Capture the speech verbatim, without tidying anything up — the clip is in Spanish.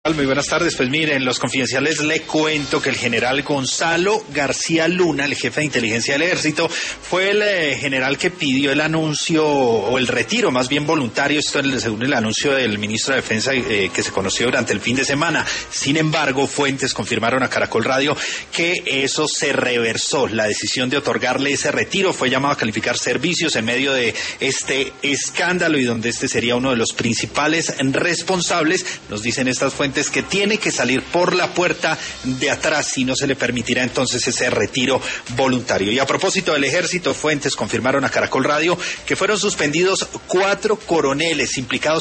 Muy buenas tardes. Pues miren, los confidenciales le cuento que el general Gonzalo García Luna, el jefe de inteligencia del ejército, fue el eh, general que pidió el anuncio, o el retiro más bien voluntario, esto es según el anuncio del ministro de Defensa eh, que se conoció durante el fin de semana. Sin embargo, fuentes confirmaron a Caracol Radio que eso se reversó. La decisión de otorgarle ese retiro fue llamado a calificar servicios en medio de este escándalo y donde este sería uno de los principales responsables. Nos dicen estas fuentes que tiene que salir por la puerta de atrás y no se le permitirá entonces ese retiro voluntario. Y a propósito del ejército, fuentes confirmaron a Caracol Radio que fueron suspendidos cuatro coroneles implicados